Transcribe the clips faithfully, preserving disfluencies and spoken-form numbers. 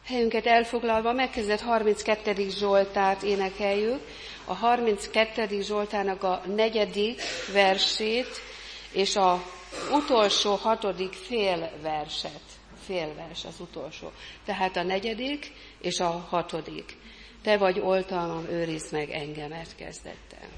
Helyünket elfoglalva megkezdett harminckettedik Zsoltárt énekeljük, a harminckettedik Zsoltárnak a negyedik versét és a utolsó hatodik félverset. Félvers az utolsó. Tehát a negyedik és a hatodik. Te vagy oltalmam, őrizd meg engemet kezdett el.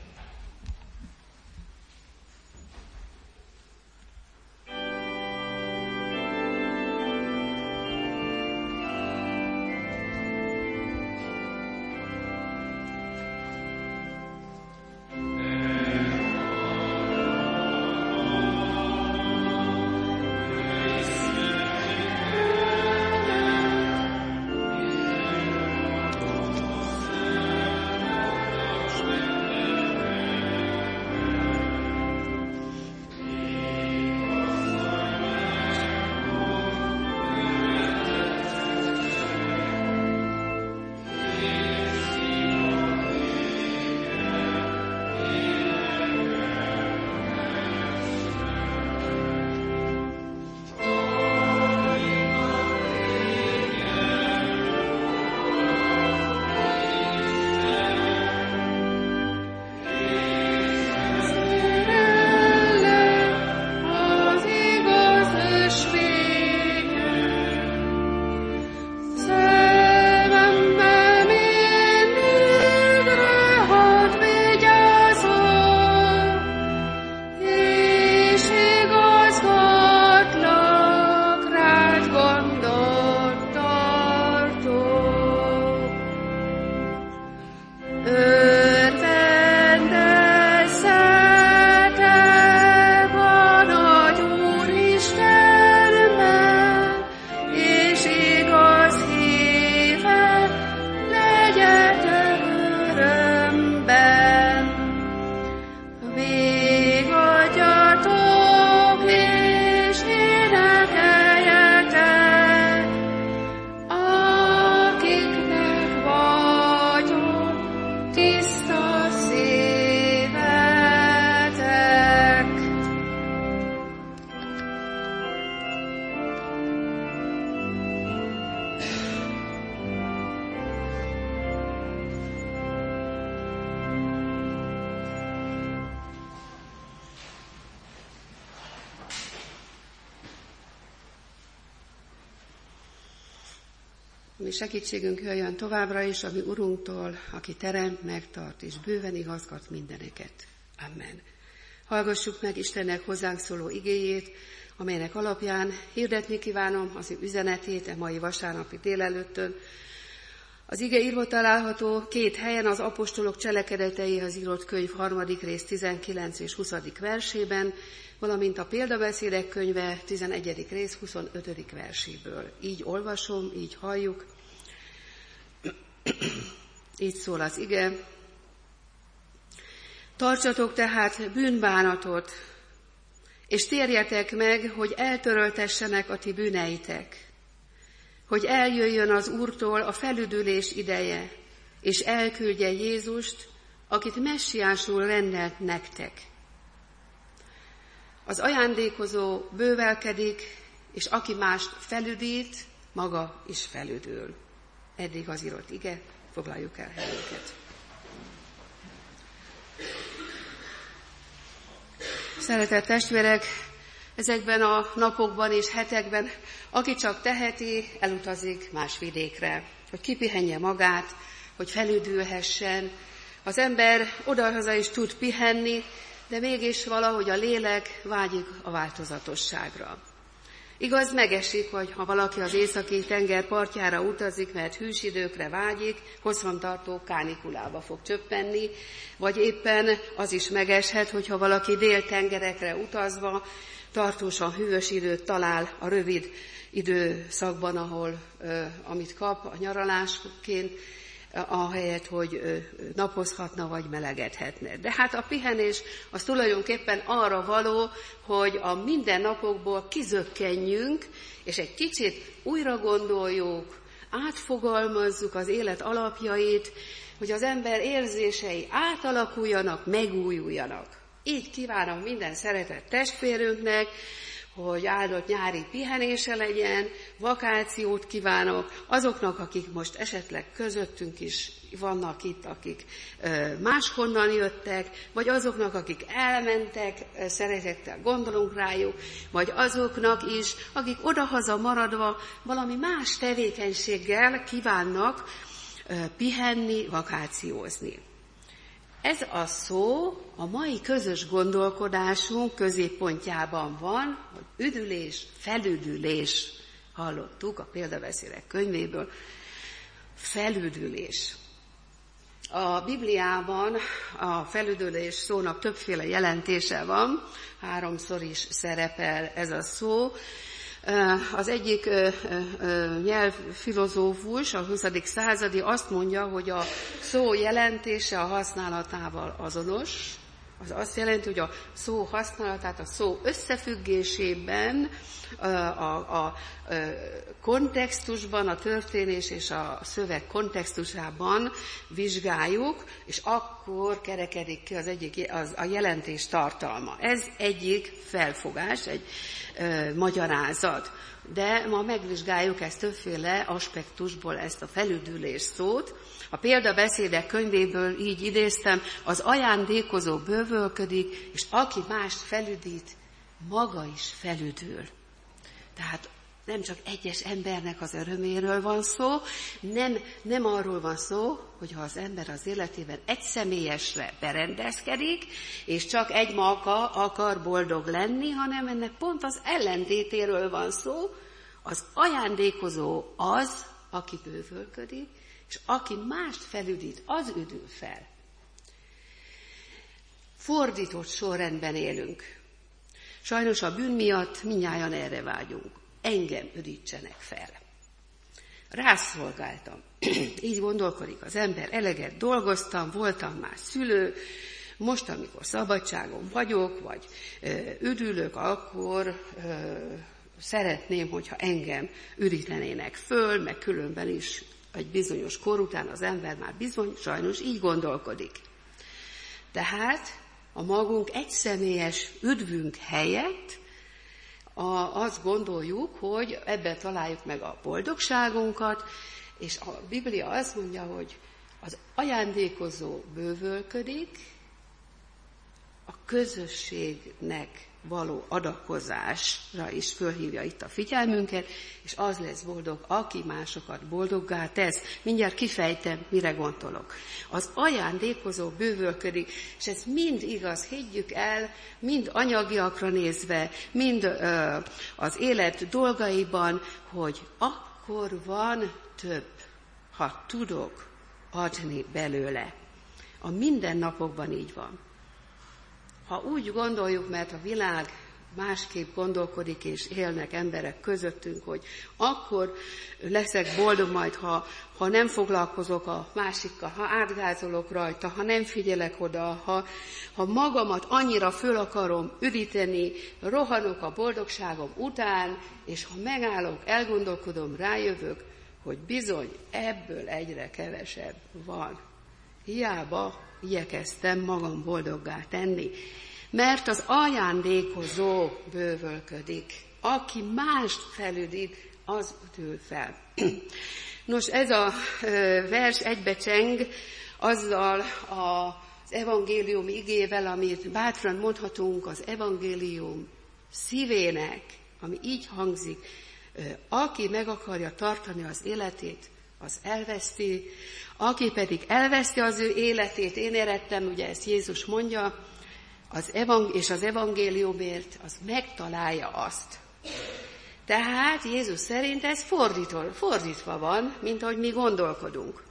Mi segítségünk jöjjön továbbra is, ami Urunktól, aki teremt, megtart és bőven igazgat mindeneket. Amen. Hallgassuk meg Istennek hozzánk szóló igéjét, amelynek alapján hirdetni kívánom az ő üzenetét e mai vasárnapi délelőttön. Az ige írva található két helyen, az apostolok cselekedeteihez írott könyv harmadik rész tizenkilenc és huszadik versében, valamint a példabeszédek könyve tizenegyedik rész huszonötödik verséből. Így olvasom, így halljuk. Így szól az ige. Tartsatok tehát bűnbánatot, és térjetek meg, hogy eltöröltessenek a ti bűneitek, hogy eljöjjön az Úrtól a felüdülés ideje, és elküldje Jézust, akit messiásul rendelt nektek. Az ajándékozó bővelkedik, és aki mást felüdít, maga is felüdül. Eddig az írott ige, foglaljuk el helyünket. Szeretett testvérek, ezekben a napokban és hetekben, aki csak teheti, elutazik más vidékre, hogy kipihenje magát, hogy felüdülhessen. Az ember odahaza is tud pihenni, de mégis valahogy a lélek vágyik a változatosságra. Igaz, megesik, hogy ha valaki az északi tenger partjára utazik, mert hűs időkre vágyik, hosszantartó kánikulába fog csöppenni, vagy éppen az is megeshet, hogyha valaki déltengerekre utazva tartósan hűvös időt talál a rövid időszakban, ahol amit kap a nyaralásként, ahelyett, hogy napozhatna vagy melegedhetne. De hát a pihenés az tulajdonképpen arra való, hogy a mindennapokból kizökkenjünk, és egy kicsit újra gondoljuk, átfogalmazzuk az élet alapjait, hogy az ember érzései átalakuljanak, megújuljanak. Így kívánom minden szeretett testvérünknek, hogy áldott nyári pihenése legyen, vakációt kívánok azoknak, akik most esetleg közöttünk is vannak itt, akik máshonnan jöttek, vagy azoknak, akik elmentek, szeretettel gondolunk rájuk, vagy azoknak is, akik odahaza maradva valami más tevékenységgel kívánnak pihenni, vakációzni. Ez a szó a mai közös gondolkodásunk középpontjában van, hogy üdülés, felüdülés. Hallottuk a példabeszédek könyvéből. Felüdülés. A Bibliában a felüdülés szónak többféle jelentése van, háromszor is szerepel ez a szó. Az egyik nyelvfilozófus, a huszadik századi azt mondja, hogy a szó jelentése a használatával azonos. Az azt jelenti, hogy a szó használatát a szó összefüggésében, a, a, a kontextusban, a történés és a szöveg kontextusában vizsgáljuk, és akkor kerekedik ki az egyik, az, a jelentés tartalma. Ez egyik felfogás, egy ö, magyarázat. De ma megvizsgáljuk ezt többféle aspektusból, ezt a felüdülés szót. A példabeszédek könyvéből így idéztem, az ajándékozó bővölködik, és aki mást felüdít, maga is felüdül. Tehát nem csak egyes embernek az öröméről van szó, nem, nem arról van szó, hogy ha az ember az életében egy személyesre berendezkedik, és csak egy maga akar boldog lenni, hanem ennek pont az ellentétéről van szó. Az ajándékozó az, aki bővölködik, és aki mást felüdít, az üdül fel. Fordított sorrendben élünk. Sajnos a bűn miatt mindnyájan erre vágyunk. Engem üdítsenek fel. Rászolgáltam. Így gondolkodik az ember, eleget dolgoztam, voltam már szülő, most, amikor szabadságon vagyok, vagy ö, üdülök, akkor ö, szeretném, hogyha engem üdítenének föl, meg különben is egy bizonyos kor után az ember már bizony, sajnos így gondolkodik. Tehát a magunk egyszemélyes üdvünk helyett a, azt gondoljuk, hogy ebben találjuk meg a boldogságunkat, és a Biblia azt mondja, hogy az ajándékozó bővölködik, a közösségnek való adakozásra is fölhívja itt a figyelmünket, és az lesz boldog, aki másokat boldoggá tesz. Mindjárt kifejtem, mire gondolok. Az ajándékozó bővölködik, és ez mind igaz, higgyük el, mind anyagiakra nézve, mind ö, az élet dolgaiban, hogy akkor van több, ha tudok adni belőle. A mindennapokban így van. Ha úgy gondoljuk, mert a világ másképp gondolkodik, és élnek emberek közöttünk, hogy akkor leszek boldog majd, ha, ha nem foglalkozok a másikkal, ha átgázolok rajta, ha nem figyelek oda, ha, ha magamat annyira föl akarom üdíteni, rohanok a boldogságom után, és ha megállok, elgondolkodom, rájövök, hogy bizony ebből egyre kevesebb van. Hiába igyekeztem magam boldoggá tenni, mert az ajándékozó bővölködik. Aki mást felüdít, az üdül fel. Nos, ez a vers egybecseng azzal az evangélium igével, amit bátran mondhatunk az evangélium szívének, ami így hangzik, aki meg akarja tartani az életét, az elveszti, aki pedig elveszti az ő életét, én érettem, ugye ezt Jézus mondja, az evang- és az evangéliumért, az megtalálja azt. Tehát Jézus szerint ez fordítva, fordítva van, mint ahogy mi gondolkodunk.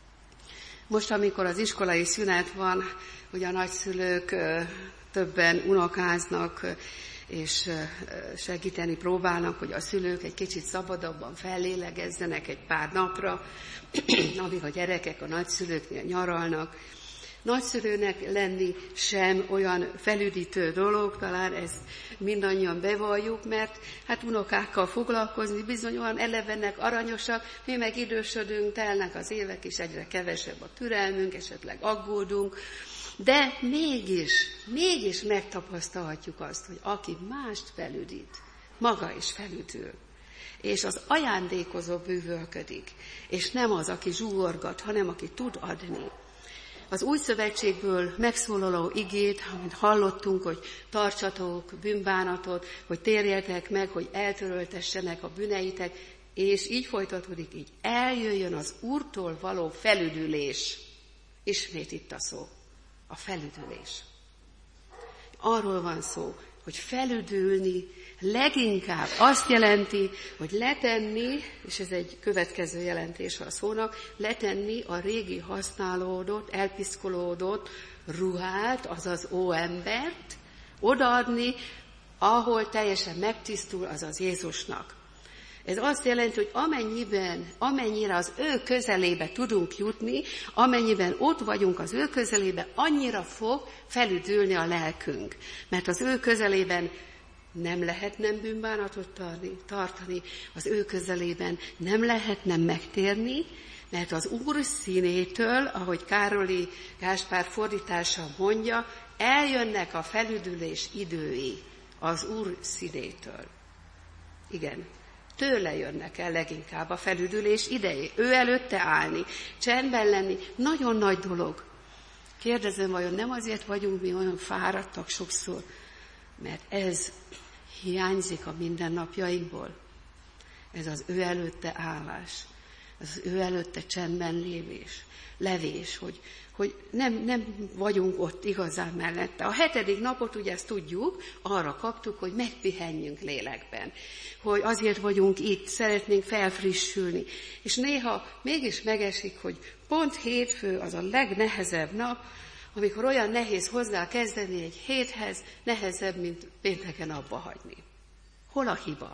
Most, amikor az iskolai szünet van, ugye a nagyszülők többen unokáznak, és segíteni próbálnak, hogy a szülők egy kicsit szabadabban fellélegezzenek egy pár napra, amíg a gyerekek a nagyszülőknél nyaralnak. Nagyszülőnek lenni sem olyan felüdítő dolog, talán ezt mindannyian bevalljuk, mert hát unokákkal foglalkozni bizony olyan elevennek, aranyosak, mi meg idősödünk, telnek az évek, és egyre kevesebb a türelmünk, esetleg aggódunk, de mégis, mégis megtapasztalhatjuk azt, hogy aki mást felüdít, maga is felüdül. És az ajándékozó bűvölködik, és nem az, aki zsúorgat, hanem aki tud adni. Az új szövetségből megszólaló igét, amit hallottunk, hogy tartsatok bűnbánatot, hogy térjetek meg, hogy eltöröltessenek a bűneitek, és így folytatódik, így eljöjjön az Úrtól való felüdülés. Ismét itt a szó, a felüdülés. Arról van szó, hogy felüdülni leginkább azt jelenti, hogy letenni, és ez egy következő jelentés a szónak, letenni a régi használódott, elpiszkolódott ruhát, azaz óembert, odaadni, ahol teljesen megtisztul, azaz Jézusnak. Ez azt jelenti, hogy amennyiben, amennyire az ő közelébe tudunk jutni, amennyiben ott vagyunk az ő közelébe, annyira fog felüdülni a lelkünk. Mert az ő közelében nem lehet nem bűnbánatot tartani, az ő közelében nem lehet nem megtérni, mert az Úr színétől, ahogy Károli Gáspár fordítása mondja, eljönnek a felüdülés idői az Úr színétől. Igen. Tőle jönnek el leginkább a felüdülés idejé. Ő előtte állni, csendben lenni, nagyon nagy dolog. Kérdezem, vajon nem azért vagyunk mi olyan fáradtak sokszor, mert ez hiányzik a mindennapjainkból. Ez az ő előtte állás, ez az ő előtte csendben lévés, levés, hogy, hogy nem, nem vagyunk ott igazán mellette. A hetedik napot, ugye ezt tudjuk, arra kaptuk, hogy megpihenjünk lélekben. Hogy azért vagyunk itt, szeretnénk felfrissülni. És néha mégis megesik, hogy pont hétfő az a legnehezebb nap, amikor olyan nehéz hozzá kezdeni egy héthez, nehezebb, mint pénteken abba hagyni. Hol a hiba?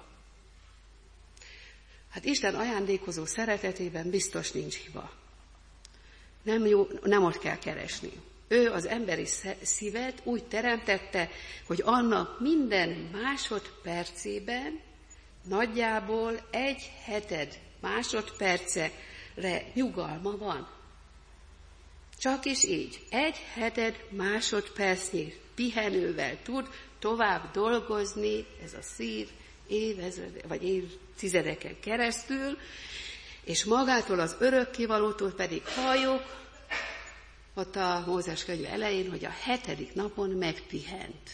Hát Isten ajándékozó szeretetében biztos nincs hiba. Nem, jó, nem ott kell keresni. Ő az emberi szívet úgy teremtette, hogy annak minden másodpercében nagyjából egy heted másodpercre nyugalma van. Csak is így, egy heted másodpercnyi pihenővel tud tovább dolgozni ez a szív évezred, vagy évtizedeken keresztül, és magától az örökkévalótól pedig halljuk, ott a Mózes könyve elején, hogy a hetedik napon megpihent.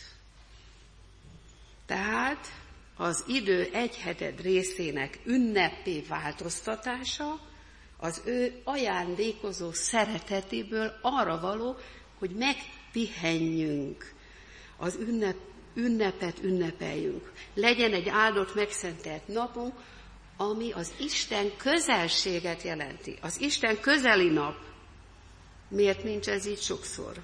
Tehát az idő egy heted részének ünnepé változtatása az ő ajándékozó szeretetéből arra való, hogy megpihenjünk, az ünnep, ünnepet ünnepeljünk. Legyen egy áldott, megszentelt napunk, ami az Isten közelséget jelenti. Az Isten közeli nap. Miért nincs ez így sokszor?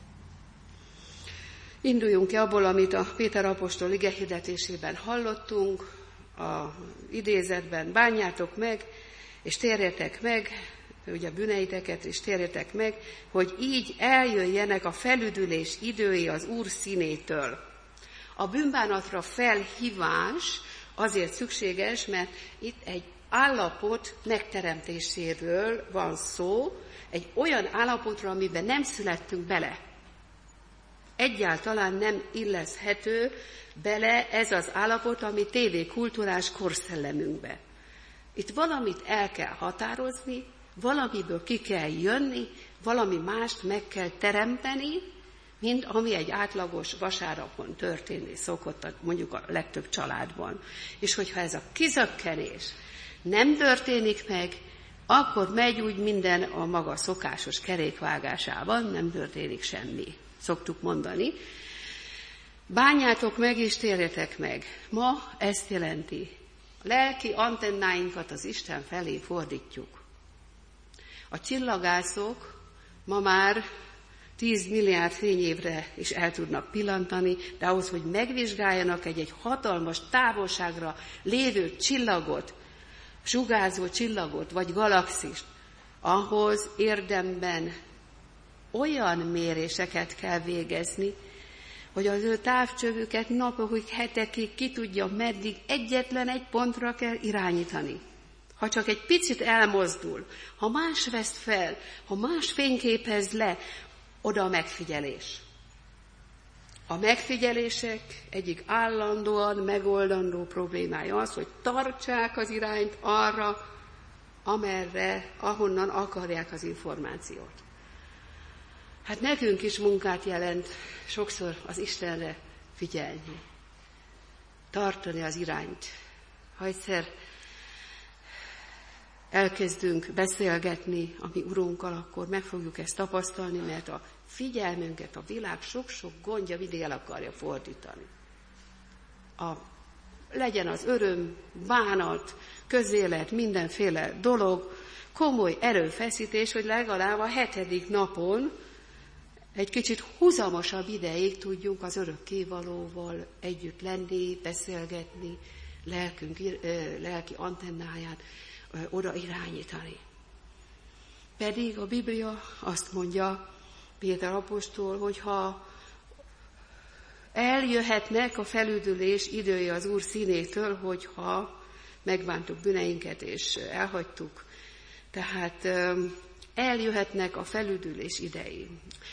Induljunk ki abból, amit a Péter apostol igehirdetésében hallottunk, a idézetben: bánjátok meg, és térjetek meg, ugye bűneiteket, és térjetek meg, hogy így eljöjjenek a felüdülés idői az Úr színétől. A bűnbánatra felhívás azért szükséges, mert itt egy állapot megteremtéséről van szó, egy olyan állapotra, amiben nem születtünk bele. Egyáltalán nem illeszthető bele ez az állapot, ami tévékultúrás korszellemünkbe. Itt valamit el kell határozni, valamiből ki kell jönni, valami mást meg kell teremteni, mint ami egy átlagos vasárnapon történni szokott, mondjuk a legtöbb családban. És hogyha ez a kizökkenés nem történik meg, akkor megy úgy minden a maga szokásos kerékvágásában, nem történik semmi, szoktuk mondani. Bánjátok meg és térjetek meg. Ma ezt jelenti. A lelki antennáinkat az Isten felé fordítjuk. A csillagászok ma már tíz milliárd fényévre is el tudnak pillantani, de ahhoz, hogy megvizsgáljanak egy-egy hatalmas távolságra lévő csillagot, sugárzó csillagot, vagy galaxist, ahhoz érdemben olyan méréseket kell végezni, hogy az ő távcsövüket napokig, hetekig ki tudja, meddig egyetlen egy pontra kell irányítani. Ha csak egy picit elmozdul, ha más vesz fel, ha más fényképez le, oda a megfigyelés. A megfigyelések egyik állandóan megoldandó problémája az, hogy tartsák az irányt arra, amerre, ahonnan akarják az információt. Hát nekünk is munkát jelent sokszor az Istenre figyelni, tartani az irányt. Ha egyszer elkezdünk beszélgetni a mi Urunkkal, akkor meg fogjuk ezt tapasztalni, mert a figyelmünket a világ sok-sok gondja mindig el akarja fordítani. A, legyen az öröm, bánat, közélet, mindenféle dolog, komoly erőfeszítés, hogy legalább a hetedik napon egy kicsit húzamosabb ideig tudjunk az örökkévalóval együtt lenni, beszélgetni, lelkünk, lelki antennáját oda irányítani. Pedig a Biblia azt mondja, Péter apostol, hogyha eljöhetnek a felüdülés idője az Úr színétől, hogyha megbántuk bűneinket és elhagytuk, tehát eljöhetnek a felüdülés idei.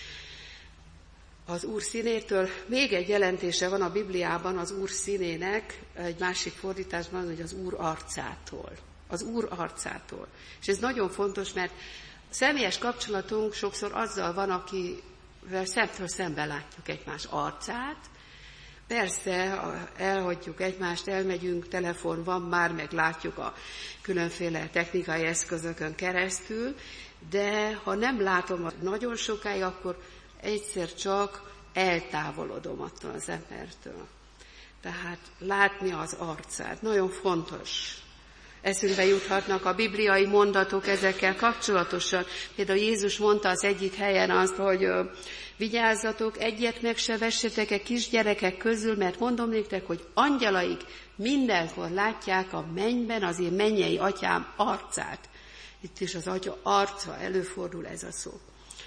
Az Úr színétől még egy jelentése van a Bibliában az Úr színének, egy másik fordításban, hogy az Úr arcától. Az Úr arcától. És ez nagyon fontos, mert a személyes kapcsolatunk sokszor azzal van, akivel szemtől szemben látjuk egymás arcát. Persze elhagyjuk egymást, elmegyünk, telefon van már, meg látjuk a különféle technikai eszközökön keresztül, de ha nem látom nagyon sokáig, akkor egyszer csak eltávolodom attól az embertől. Tehát látni az arcát, nagyon fontos. Eszünkbe juthatnak a bibliai mondatok ezekkel kapcsolatosan. Például Jézus mondta az egyik helyen azt, hogy vigyázzatok, egyet meg se vessetek a kisgyerekek közül, mert mondom néktek, hogy angyalaik mindenkor látják a mennyben az én mennyei atyám arcát. Itt is az atya arca, előfordul ez a szó.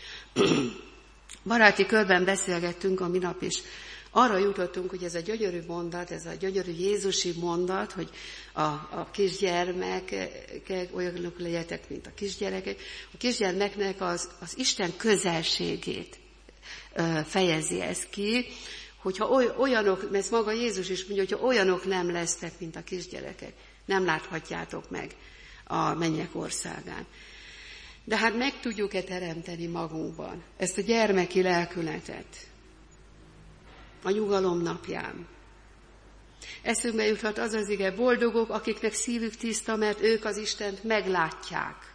Baráti körben beszélgettünk a minap is. Arra jutottunk, hogy ez a gyönyörű mondat, ez a gyönyörű jézusi mondat, hogy a, a kisgyermekek olyanok legyetek, mint a kisgyerekek. A kisgyermeknek az, az Isten közelségét ö, fejezi ez ki, hogyha olyanok, mert maga Jézus is mondja, hogyha olyanok nem lesztek, mint a kisgyerekek, nem láthatjátok meg a mennyek országán. De hát meg tudjuk-e teremteni magunkban ezt a gyermeki lelkületet a nyugalom napján? Eszünkbe juthat az az ige, boldogok, akiknek szívük tiszta, mert ők az Istent meglátják.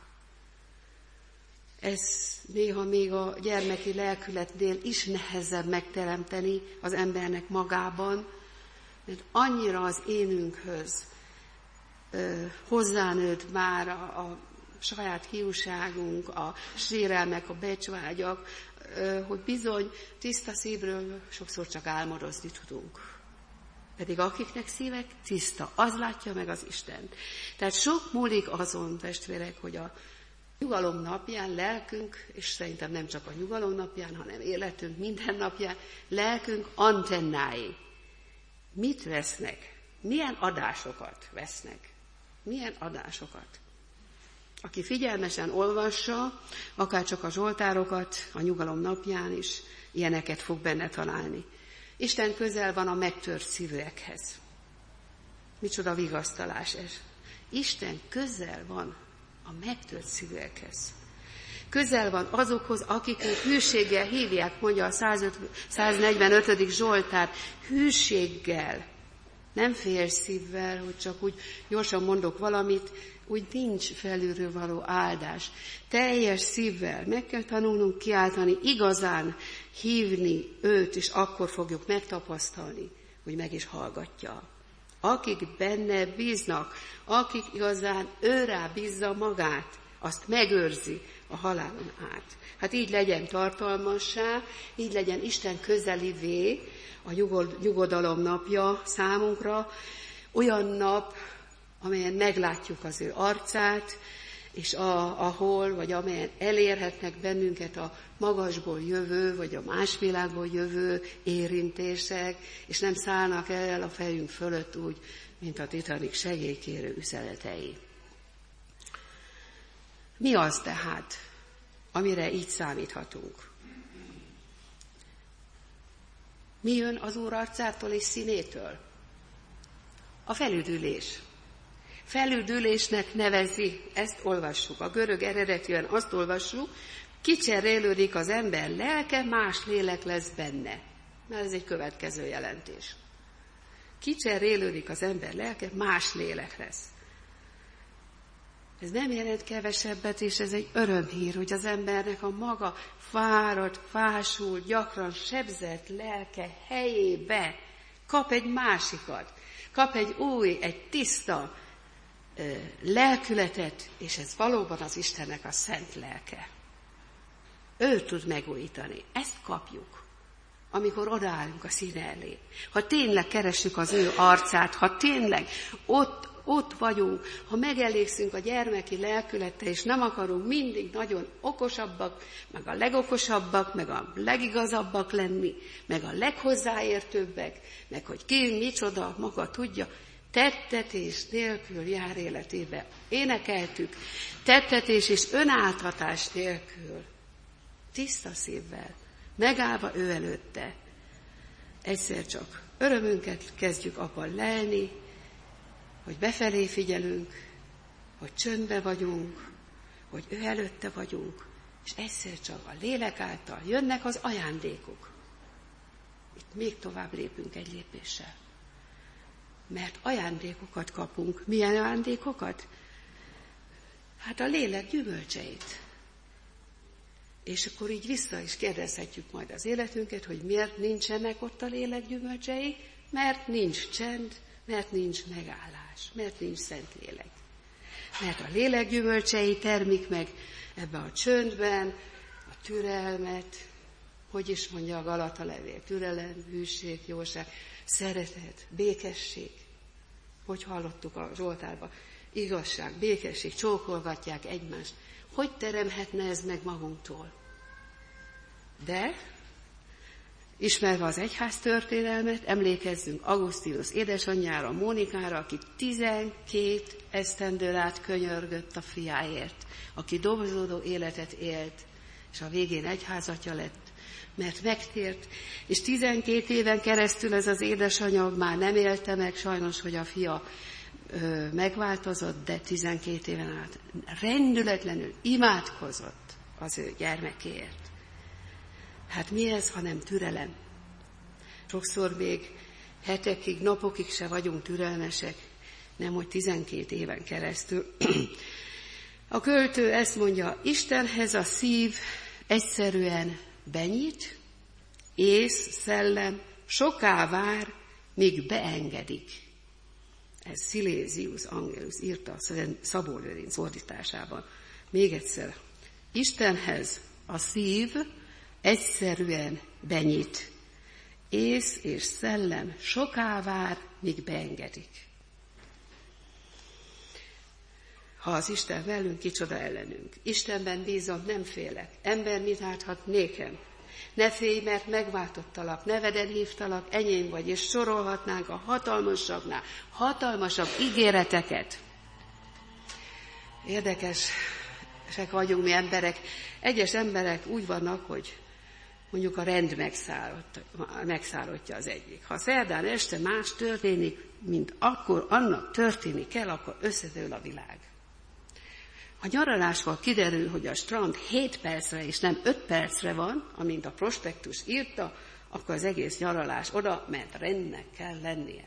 Ez néha még a gyermeki lelkületnél is nehezebb megteremteni az embernek magában, mert annyira az énünkhöz ö, hozzánőtt már a, a saját hiúságunk, a sérelmek, a becsvágyak, hogy bizony tiszta szívről sokszor csak álmodozni tudunk. Pedig akiknek szívek tiszta, az látja meg az Istent. Tehát sok múlik azon, testvérek, hogy a nyugalom napján lelkünk, és szerintem nem csak a nyugalom napján, hanem életünk minden napján, lelkünk antennái. Mit vesznek? Milyen adásokat vesznek? Milyen adásokat? Aki figyelmesen olvassa, akár csak a zsoltárokat, a nyugalom napján is, ilyeneket fog benne találni. Isten közel van a megtört szívűekhez. Micsoda vigasztalás ez. Isten közel van a megtört szívűekhez. Közel van azokhoz, akiknek hűséggel hívják, mondja a száznegyvenötödik Zsoltár, hűséggel, nem félszívvel, hogy csak úgy gyorsan mondok valamit, úgy nincs felülről való áldás. Teljes szívvel meg kell tanulnunk kiáltani, igazán hívni őt, és akkor fogjuk megtapasztalni, hogy meg is hallgatja. Akik benne bíznak, akik igazán őrá bízza magát, azt megőrzi a halálon át. Hát így legyen tartalmassá, így legyen Isten közelivé a nyugodalom napja számunkra, olyan nap, amelyen meglátjuk az ő arcát, és a, ahol, vagy amelyen elérhetnek bennünket a magasból jövő, vagy a más világból jövő érintések, és nem szállnak el a fejünk fölött úgy, mint a Titanic segélykérő üzenetei. Mi az tehát, amire így számíthatunk? Mi jön az Úr arcától és színétől? A felüdülés. Felüdülésnek nevezi, ezt olvassuk. A görög eredetűen azt olvassuk, kicserélődik az ember lelke, más lélek lesz benne. Mert ez egy következő jelentés. Kicserélődik az ember lelke, más lélek lesz. Ez nem jelent kevesebbet, és ez egy örömhír, hogy az embernek a maga fáradt, fásult, gyakran sebzett lelke helyébe kap egy másikat, kap egy új, egy tiszta ö, lelkületet, és ez valóban az Istennek a szent lelke. Ő tud megújítani. Ezt kapjuk, amikor odaállunk a színe elé. Ha tényleg keressük az ő arcát, ha tényleg ott, ott vagyunk, ha megelégszünk a gyermeki lelkülettel, és nem akarunk mindig nagyon okosabbak, meg a legokosabbak, meg a legigazabbak lenni, meg a leghozzáértőbbek, meg hogy ki, micsoda, maga tudja, tettetés nélkül jár életébe. Énekeltük, tettetés és önáltatás nélkül, tiszta szívvel, megállva ő előtte. Egyszer csak örömünket kezdjük abban lelni, hogy befelé figyelünk, hogy csöndbe vagyunk, hogy ő előtte vagyunk, és egyszer csak a lélek által jönnek az ajándékok. Itt még tovább lépünk egy lépéssel. Mert ajándékokat kapunk. Milyen ajándékokat? Hát a lélek gyümölcseit. És akkor így vissza is kérdezhetjük majd az életünket, hogy miért nincsenek ott a lélek gyümölcsei, mert nincs csend, mert nincs megállás, mert nincs szent lélek. Mert a lélek gyümölcsei termik meg ebbe a csöndben, a türelmet, hogy is mondja a Galata levél, türelem, hűség, jóság, szeretet, békesség. Hogy hallottuk a Zsoltárban, igazság, békesség, csókolgatják egymást. Hogy teremhetne ez meg magunktól? De, ismerve az egyház történelmet, emlékezzünk Augustinus édesanyjára, Mónikára, aki tizenkét esztendőn át könyörgött a fiáért, aki dobozódó életet élt, és a végén egyházatja lett, mert megtért, és tizenkét éven keresztül ez az édesanyja már nem élte meg, sajnos, hogy a fia ö, megváltozott, de tizenkét éven át rendületlenül imádkozott az ő gyermekéért. Hát mi ez, hanem türelem? Sokszor még hetekig, napokig se vagyunk türelmesek, nem hogy tizenkét éven keresztül. A költő ezt mondja, Istenhez a szív egyszerűen benyit, ész, szellem, soká vár, míg beengedik. Ez Silesius Angelus írta a Szabó Lőrinc fordításában. Még egyszer, Istenhez a szív egyszerűen benyit, ész és szellem soká vár, míg beengedik. Ha az Isten velünk, kicsoda ellenünk. Istenben bízom, nem félek. Ember mit árthat nékem? Ne félj, mert megváltottalak, neveden hívtalak, enyém vagy, és sorolhatnánk a hatalmasabbnál, hatalmasabb ígéreteket. Érdekesek vagyunk mi emberek. Egyes emberek úgy vannak, hogy mondjuk a rend megszállottja az egyik. Ha szerdán este más történik, mint akkor annak történni kell, akkor összedől a világ. Ha nyaraláskor kiderül, hogy a strand hét percre és nem öt percre van, amint a prospektus írta, akkor az egész nyaralás oda, mert rendnek kell lennie.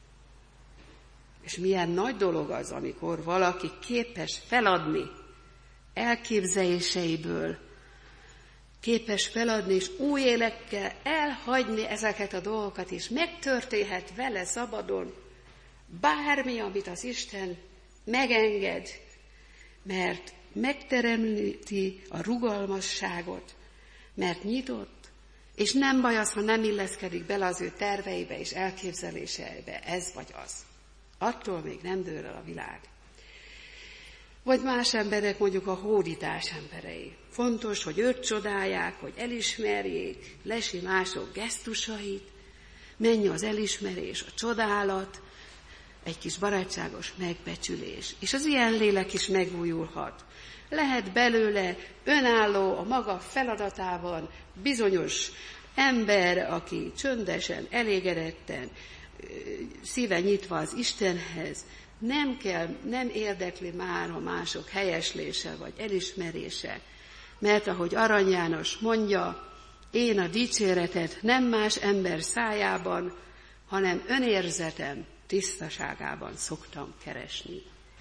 És milyen nagy dolog az, amikor valaki képes feladni elképzeléseiből, képes feladni és új életkel elhagyni ezeket a dolgokat, és megtörténhet vele szabadon bármi, amit az Isten megenged, mert megteremti a rugalmasságot, mert nyitott, és nem baj az, ha nem illeszkedik bele az ő terveibe és elképzeléseibe, ez vagy az. Attól még nem dől el a világ. Vagy más emberek, mondjuk a hódítás emberei. Fontos, hogy őt csodálják, hogy elismerjék, lesi mások gesztusait, menj az elismerés, a csodálat, egy kis barátságos megbecsülés. És az ilyen lélek is megújulhat. Lehet belőle önálló, a maga feladatában bizonyos ember, aki csöndesen, elégedetten, szíve nyitva az Istenhez, nem kell, nem érdekli már a mások helyeslése vagy elismerése, mert ahogy Arany János mondja, én a dicséretet nem más ember szájában, hanem önérzetem tisztaságában szoktam keresni.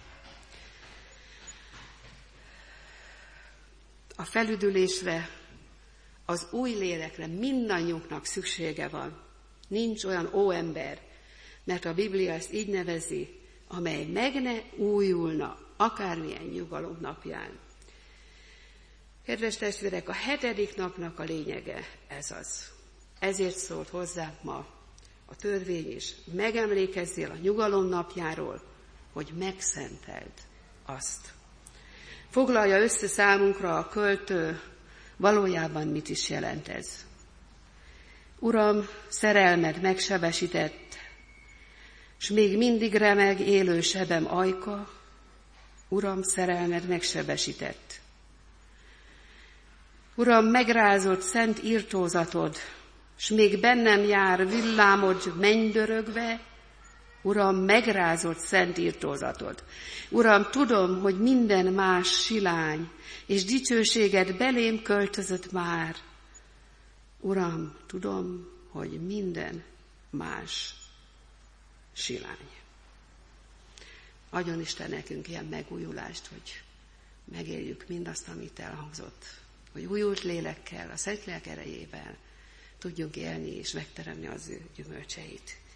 A felüdülésre, az új lélekre mindannyiunknak szüksége van. Nincs olyan óember, mert a Biblia ezt így nevezi, amely meg ne újulna akármilyen nyugalom napján. Kedves testvérek, a hetedik napnak a lényege ez az. Ezért szólt hozzánk ma a törvény is. Megemlékezzél a nyugalom napjáról, hogy megszenteld azt. Foglalja össze számunkra a költő, valójában mit is jelent ez. Uram, szerelmed megsebesített, s még mindig remeg élő sebem ajka. Uram, szerelmed megsebesített. Uram, megrázott szent irtózatod, s még bennem jár villámod mennydörögve. Uram, megrázott szent irtózatod. Uram, tudom, hogy minden más silány, és dicsőséged belém költözött már. Uram, tudom, hogy minden más silány. Adjon Isten nekünk ilyen megújulást, hogy megéljük mindazt, amit elhangzott, hogy újult lélekkel, a Szentlélek erejével tudjunk élni és megteremni az ő gyümölcseit.